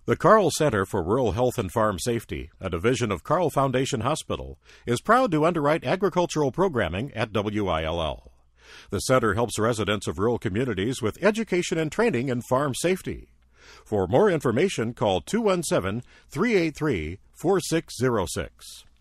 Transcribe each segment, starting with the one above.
The Carl Center for Rural Health and Farm Safety, a division of Carl Foundation Hospital, is proud to underwrite agricultural programming at WILL. The center helps residents of rural communities with education and training in farm safety. For more information, call 217-383-4606.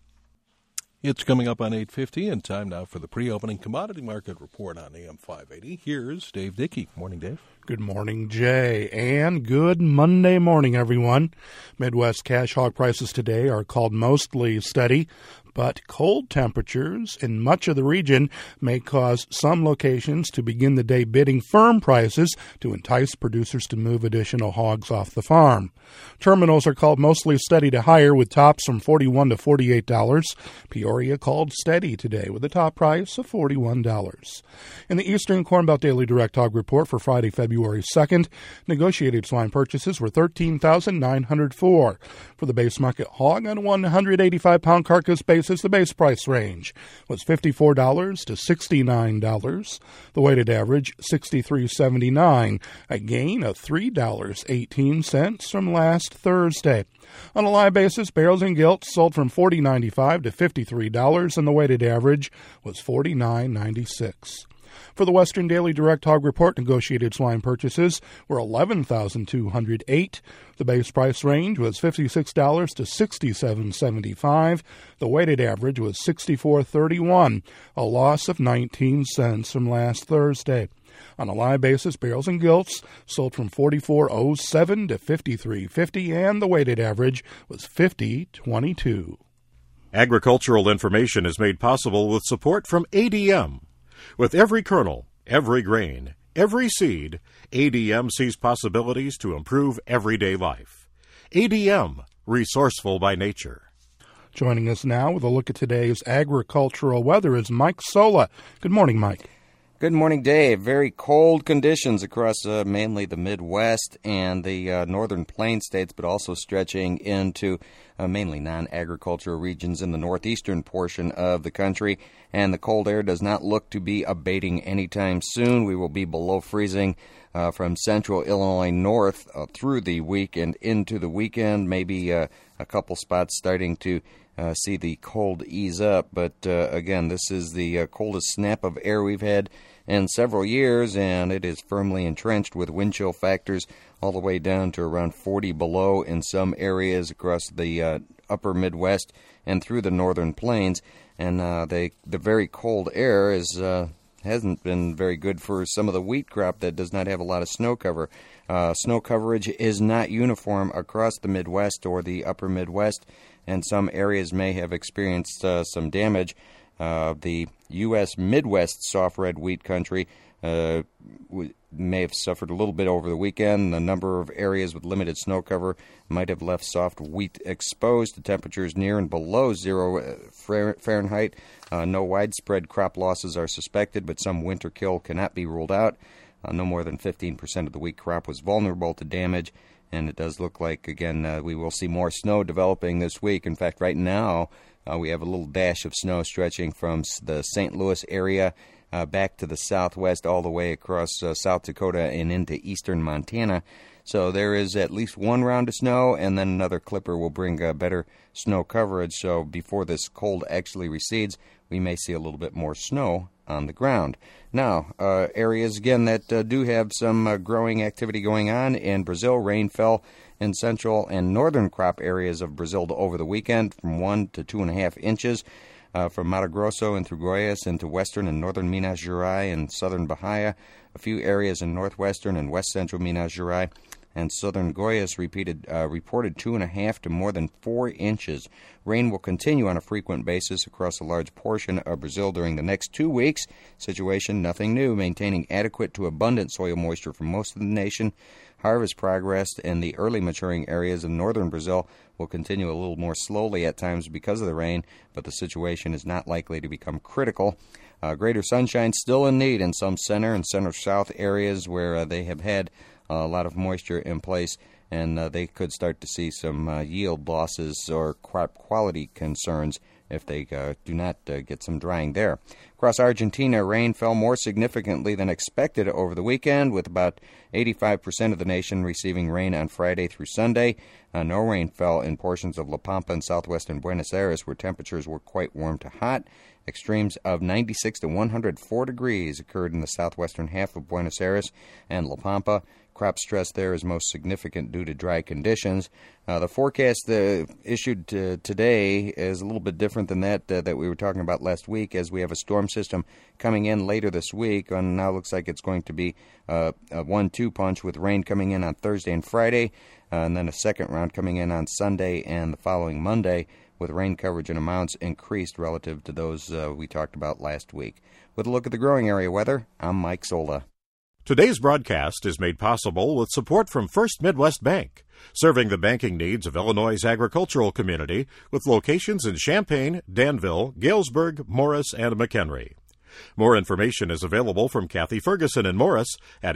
It's coming up on 8:50, and time now for the pre-opening commodity market report on AM 580. Here's Dave Dickey. Morning, Dave. Good morning, Jay, and good Monday morning, everyone. Midwest cash hog prices today are called mostly steady, but cold temperatures in much of the region may cause some locations to begin the day bidding firm prices to entice producers to move additional hogs off the farm. Terminals are called mostly steady to higher with tops from $41 to $48. Peoria called steady today with a top price of $41. In the Eastern Corn Belt Daily Direct Hog Report for Friday, February 2nd, negotiated swine purchases were $13,904. For the base market hog on a 185-pound carcass basis, the base price range was $54 to $69. The weighted average, $63.79, a gain of $3.18 from last Thursday. On a live basis, barrels and gilts sold from $40.95 to $53, and the weighted average was $49.96. For the Western Daily Direct Hog Report, negotiated swine purchases were $11,208. The base price range was $56 to $67.75. The weighted average was $64.31, a loss of 19 cents from last Thursday. On a live basis, barrels and gilts sold from $44.07 to $53.50, and the weighted average was $50.22. Agricultural information is made possible with support from ADM. With every kernel, every grain, every seed, ADM sees possibilities to improve everyday life. ADM, resourceful by nature. Joining us now with a look at today's agricultural weather is Mike Sola. Good morning, Mike. Good morning, Dave. Very cold conditions across mainly the Midwest and the northern plain states, but also stretching into mainly non-agricultural regions in the northeastern portion of the country. And the cold air does not look to be abating anytime soon. We will be below freezing from central Illinois north through the week and into the weekend. Maybe a couple spots starting to see the cold ease up. But again, this is the coldest snap of air we've had in several years, and it is firmly entrenched with wind chill factors all the way down to around 40 below in some areas across the upper Midwest and through the northern plains. And the very cold air hasn't been very good for some of the wheat crop that does not have a lot of snow cover. Snow coverage is not uniform across the Midwest or the upper Midwest, and some areas may have experienced some damage. The U.S. Midwest soft red wheat country may have suffered a little bit over the weekend. A number of areas with limited snow cover might have left soft wheat exposed to temperatures near and below 0 Fahrenheit. No widespread crop losses are suspected, but some winter kill cannot be ruled out. No more than 15% of the wheat crop was vulnerable to damage, and it does look like, again, we will see more snow developing this week. In fact, right now, we have a little dash of snow stretching from the St. Louis area back to the southwest all the way across South Dakota and into eastern Montana. So there is at least one round of snow, and then another clipper will bring better snow coverage. So before this cold actually recedes, we may see a little bit more snow on the ground. Now, areas, again, that do have some growing activity going on in Brazil. Rain fell in central and northern crop areas of Brazil over the weekend from 1 to 2.5 inches. From Mato Grosso and through Goiás into western and northern Minas Gerais and southern Bahia, a few areas in northwestern and west central Minas Gerais and southern Goiás reported 2.5 to more than 4 inches. Rain will continue on a frequent basis across a large portion of Brazil during the next 2 weeks. Situation, nothing new, maintaining adequate to abundant soil moisture for most of the nation. Harvest progress in the early maturing areas of northern Brazil will continue a little more slowly at times because of the rain, but the situation is not likely to become critical. Greater sunshine still in need in some center and center-south areas where they have had a lot of moisture in place, and they could start to see some yield losses or crop quality concerns if they do not get some drying there. Across Argentina, rain fell more significantly than expected over the weekend, with about 85% of the nation receiving rain on Friday through Sunday. No rain fell in portions of La Pampa and southwestern Buenos Aires, where temperatures were quite warm to hot. Extremes of 96 to 104 degrees occurred in the southwestern half of Buenos Aires and La Pampa. Crop stress there is most significant due to dry conditions. The forecast issued today is a little bit different than that we were talking about last week, as we have a storm system coming in later this week. And now looks like it's going to be a 1-2 punch, with rain coming in on Thursday and Friday, and then a second round coming in on Sunday and the following Monday, with rain coverage and amounts increased relative to those we talked about last week. With a look at the growing area weather, I'm Mike Sola. Today's broadcast is made possible with support from First Midwest Bank, serving the banking needs of Illinois' agricultural community with locations in Champaign, Danville, Galesburg, Morris, and McHenry. More information is available from Kathy Ferguson in Morris at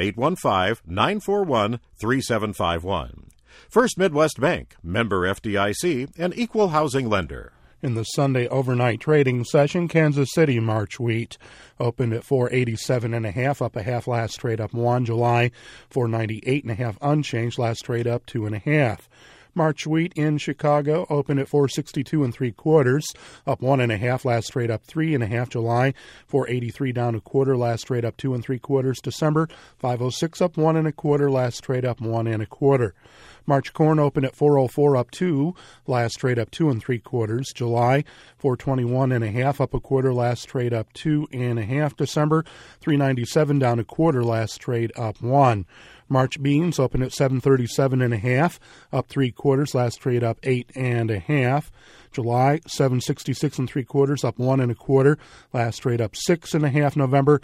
815-941-3751. First Midwest Bank, member FDIC, and equal housing lender. In the Sunday overnight trading session, Kansas City March wheat opened at 487.5, up a half. Last trade up 1. July 498.5, unchanged. Last trade up 2.5. March wheat in Chicago opened at 462 3/4, up 1.5. Last trade up 3.5. July 483 down a quarter. Last trade up 2 3/4. December 506 up 1 1/4. Last trade up 1 1/4. March corn opened at 404 up 2. Last trade up 2 3/4. July 421.5 up a quarter. Last trade up 2.5. December 397 down a quarter. Last trade up 1. March beans opened at 737.5, up 3/4. Last trade up 8.5. July 766 3/4, up 1 1/4. Last trade up 6.5. November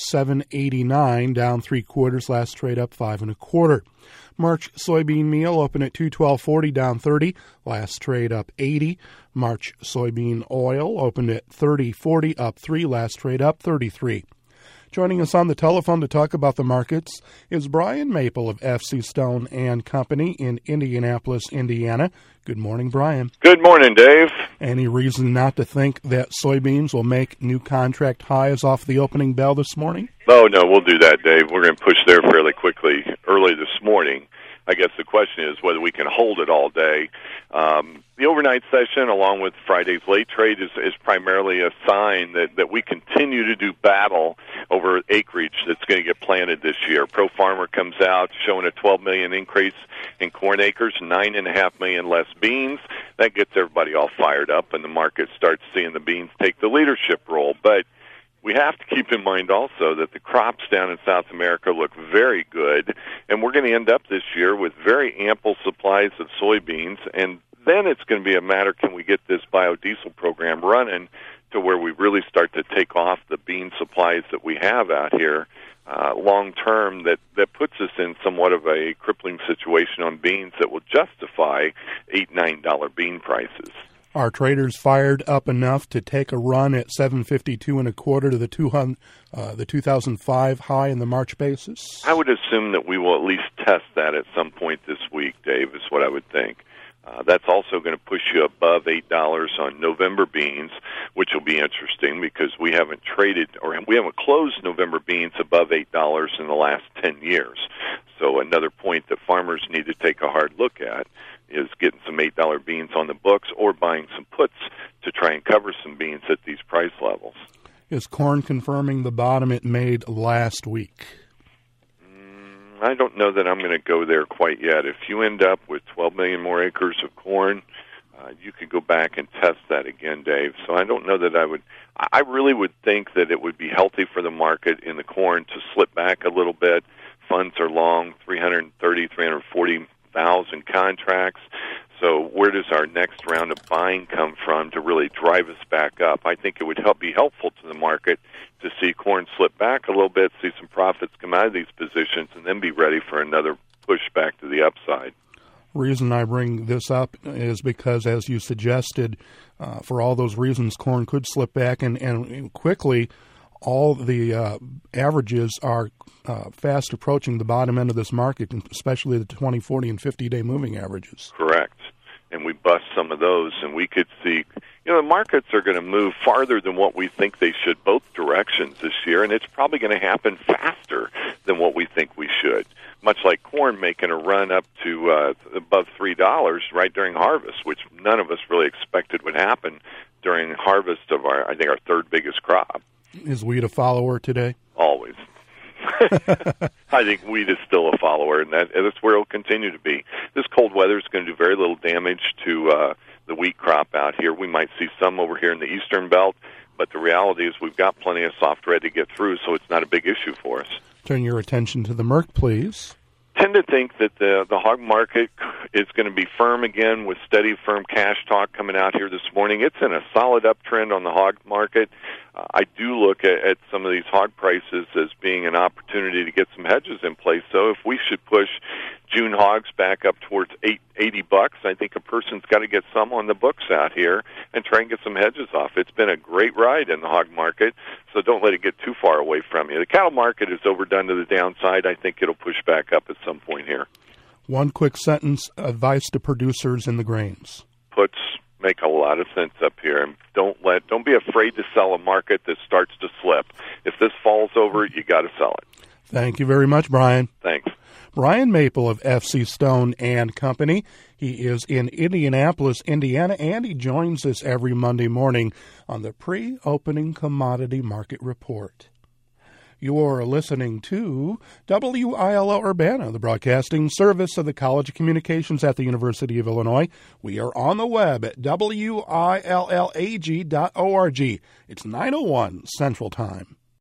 789 down 3/4. Last trade up 5 1/4. March soybean meal opened at 212.40 down 30. Last trade up 80. March soybean oil opened at 30.40 up 3. Last trade up 33. Joining us on the telephone to talk about the markets is Brian Maple of FC Stone and Company in Indianapolis, Indiana. Good morning, Brian. Good morning, Dave. Any reason not to think that soybeans will make new contract highs off the opening bell this morning? Oh, no, we'll do that, Dave. We're going to push there fairly quickly early this morning. I guess the question is whether we can hold it all day. The overnight session, along with Friday's late trade, is primarily a sign that we continue to do battle over acreage that's going to get planted this year. Pro Farmer comes out showing a 12 million increase in corn acres, 9.5 million less beans. That gets everybody all fired up, and the market starts seeing the beans take the leadership role. But we have to keep in mind also that the crops down in South America look very good, and we're going to end up this year with very ample supplies of soybeans, and then it's going to be a matter, can we get this biodiesel program running to where we really start to take off the bean supplies that we have out here long term, that puts us in somewhat of a crippling situation on beans that will justify $8-9 bean prices. Are traders fired up enough to take a run at 752 1/4 to the 2005 high in the March basis? I would assume that we will at least test that at some point this week, Dave, is what I would think. That's also going to push you above $8 on November beans, which will be interesting because we haven't traded or we haven't closed November beans above $8 in the last 10 years. So another point that farmers need to take a hard look at is getting some $8 beans on the books or buying some puts to try and cover some beans at these price levels. Is corn confirming the bottom it made last week? I don't know that I'm going to go there quite yet. If you end up with 12 million more acres of corn, you could go back and test that again, Dave. So I don't know that I really would think that it would be healthy for the market in the corn to slip back a little bit. Funds are long, 340,000 contracts. So where does our next round of buying come from to really drive us back up? I think it would be helpful to the market to see corn slip back a little bit, see some profits come out of these positions, and then be ready for another push back to the upside. Reason I bring this up is because, as you suggested, for all those reasons, corn could slip back, and quickly all the averages are fast approaching the bottom end of this market, especially the 20, 40, and 50-day moving averages. Correct. And we bust some of those, and we could see the markets are going to move farther than what we think they should, both directions this year, and it's probably going to happen faster than what we think we should. Much like corn making a run up to above $3 right during harvest, which none of us really expected would happen during harvest of our third biggest crop. Is wheat a follower today? Always. I think wheat is still a follower, and that's where it'll continue to be. This cold weather is going to do very little damage to the wheat crop out here. We might see some over here in the eastern belt, but the reality is we've got plenty of soft red to get through, so it's not a big issue for us. Turn your attention to the Merc, please. Tend to think that the hog market is going to be firm again with steady, firm cash talk coming out here this morning. It's in a solid uptrend on the hog market. I do look at some of these hog prices as being an opportunity to get some hedges in place. So if we should push June hogs back up towards $80, I think a person's got to get some on the books out here and try and get some hedges off. It's been a great ride in the hog market, so don't let it get too far away from you. The cattle market is overdone to the downside. I think it'll push back up at some point here. One quick sentence, advice to producers in the grains. Puts make a lot of sense up here, and don't be afraid to sell a market that starts to slip. If this falls over, you got to sell it. Thank you very much, Brian. Thanks. Brian Maple of FC Stone and Company. He is in Indianapolis, Indiana, and he joins us every Monday morning on the pre-opening commodity market report. You're listening to WILL Urbana, the broadcasting service of the College of Communications at the University of Illinois. We are on the web at WILLAG.org. It's 9:01 Central Time.